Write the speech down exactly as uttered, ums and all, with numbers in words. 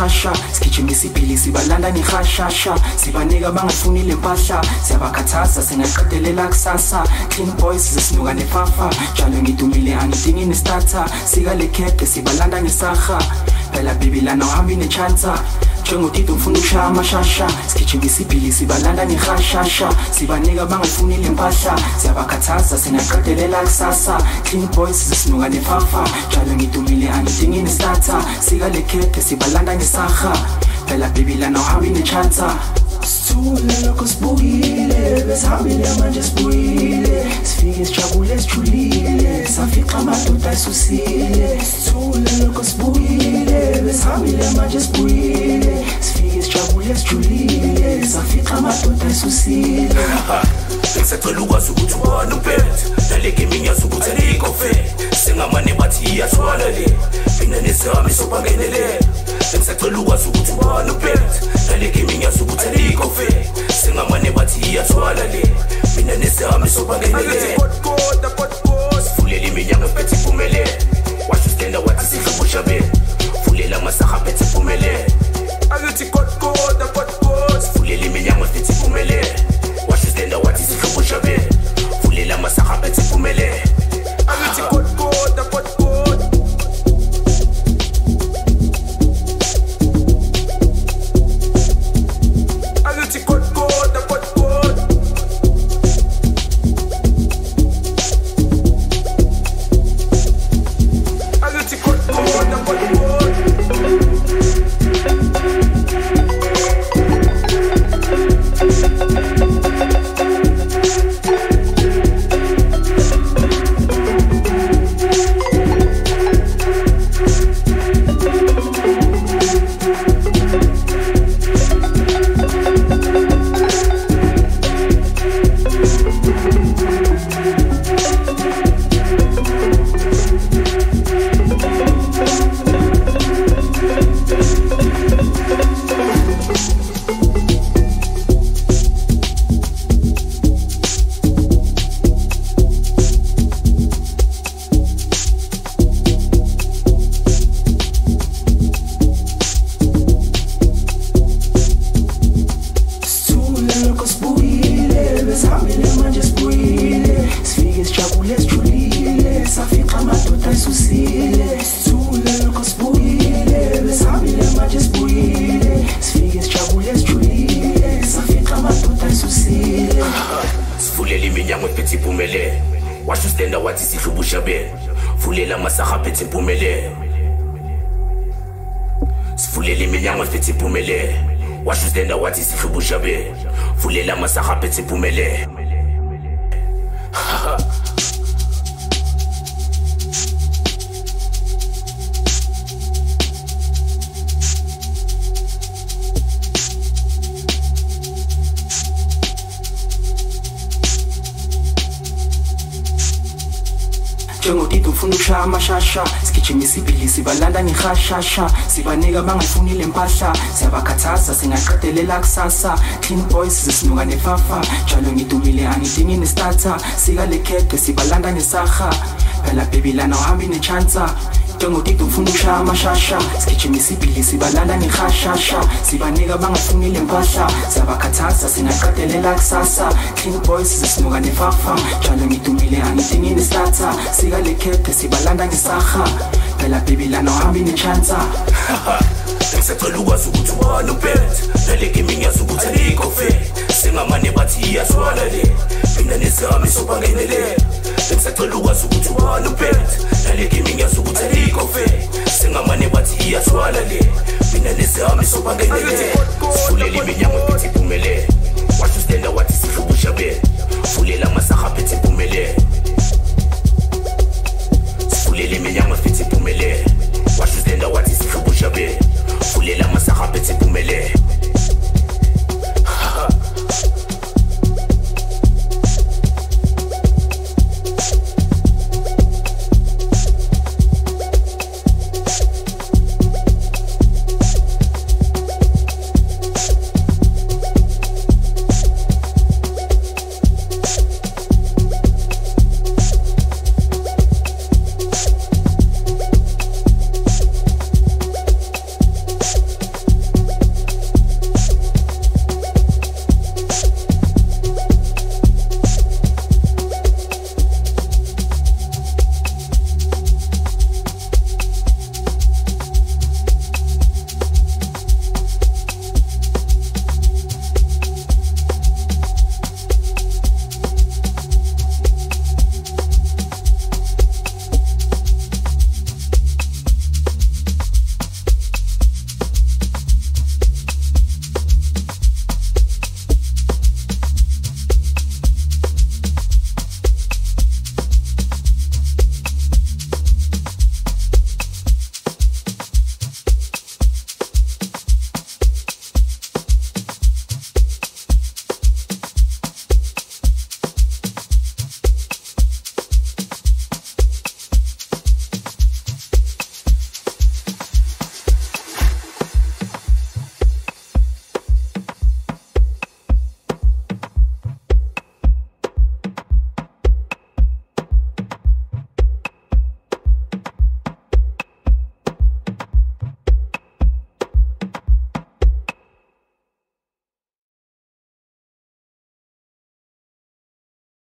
amashasha sigijimisa iphili sibalanda ngihashasha sibanika bangafunile impahla siyabakhathaza singaqedelela kusasa clean boys sisinuka nefafa njalo ngidumile angidingi nestarter sika lekete sibalanda ngesaha phela baby lana uhambi nechansa njengotito ufuna ukushaya amashasha sigijimisa iphili sibalanda ngihashasha sibanika bangafunile impahla siyabakhathaza singaqedelela kusasa clean boys sisinuka nefafa njalo ngidumile angidingi nestarter sika lekete sibalanda ngesaha phela baby lana uhambi nechansa Sithule lokho sibukile besihambile manje sibuyile sifike sijabule sijulile safica amadoda esusile Sithule lokho sibukile besihambile manje sibuyile sifike sijabule sijulile safica amadoda esusile Ngisacela ukwazi ukuthi ubani uphethe naleke minyazi ukuthi alikhofe singamane bathi iyathwala le mina nesami sobangenele Ngisacela ukwazi ukuthi ubani uphethe naleke minyazi ukuthi alikhofe singamane bathi iyathwala le mina nesami sobangenele Fulela iminyango ephethe iphumelele washo stand wathi sihlubushwa be fulela amasaha ephethe iphumelele Akithi kodwa kodwa fulela iminyango ephethe iphumelele washo stand wathi sihlubushwa be fulela amasaha ephethe iphumelele Akithi kodwa kodwa fulela amasaha ephethe iphumelele njengotito ufuna ukushaya amashasha sigijimisa iphili sibalanda ngihashasha sibanika bangafunile impahla siyabakhathaza singaqedelela kusasa clean boys sisinuka nefafa njalo ngidumile angidingi nestarter sika lekete sibalanda ngesaha phela baby lana uhambi nechansa njengotito ufuna ukushaya amashasha sigijimisa iphili sibalanda ngihashasha sibanika bangafunile impahla siyabakhathaza singaqedelela kusasa clean boys sisinuka nefafa njalo ngidumile angidingi nestarter sika lekete sibalanda ngesaha phela baby lana uhambi nechansa Ngisacela ukwazi ukuthi ubani uphethe naleke minyazi ukuthi alikhofe singamane bathi iyathwala le mina nesami sobangenele Ngisacela ukwazi ukuthi ubani uphethe naleke minyazi ukuthi alikhofe singamane bathi iyathwala le mina nesami sobangenele